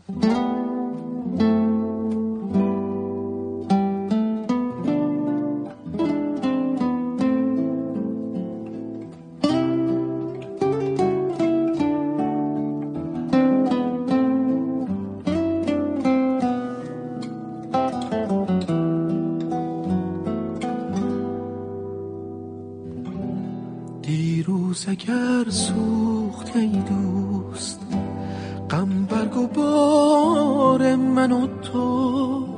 دیروز اگر سوخته ای دوست غم برگ و بار من و تو،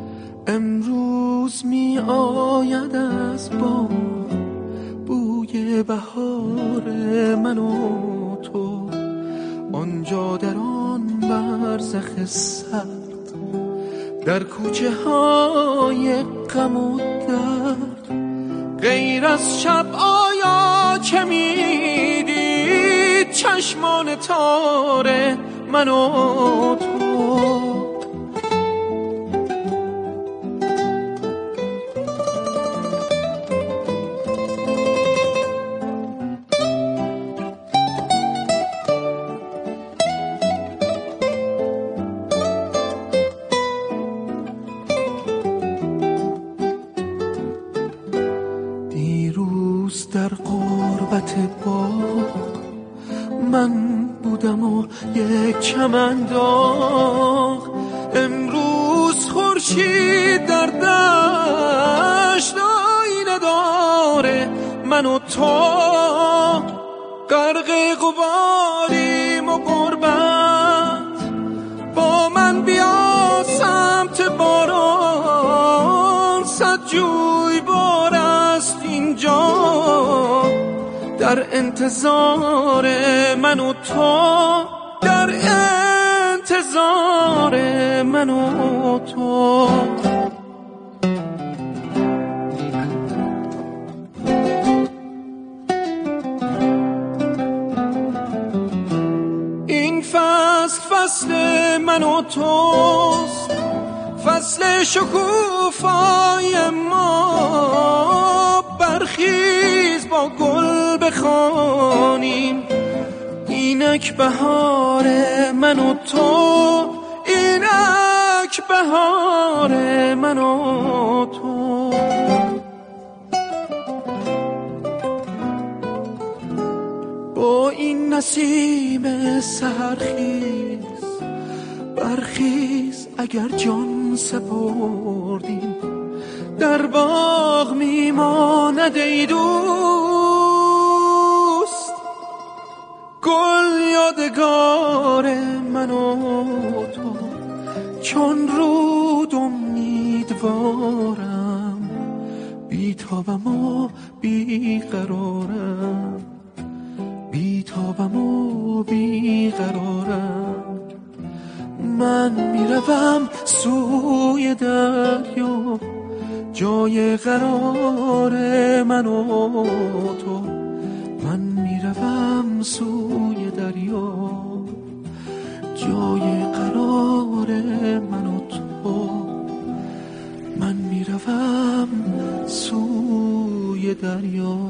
امروز می آید از باد بوی بهار من و تو. آنجا در آن برزخ سرد، در کوچه های غم و درد، غیر از شب آیا چه میدید چشمان تار من و تو؟ در غربت باغ من بودم و یک چمن داغ، امروز خورشید در دشت آینه داره من و تو. غرق غباریم و غربت، با من بیا سمت باران، صد جوی بار است اینجا در انتظار من و تو، در انتظار من و تو. این فصل فصل من و توست، فصل شکوفای ما. برخیز با گل بخوانیم اینک بهار من و تو، اینک بهار من و تو. با این نسیم سحرخیز برخیز، اگر جان سپردیم در باغ میماند ای دوست. گل یادگار من و تو، چون رود امیدوارم، بیتابم و بیقرارم، بیتابم و بیقرارم. من میروم سوی دریا، جای قرار من و تو. من میروم سوی دریا، جای قرار من و تو. من میروم سوی دریا.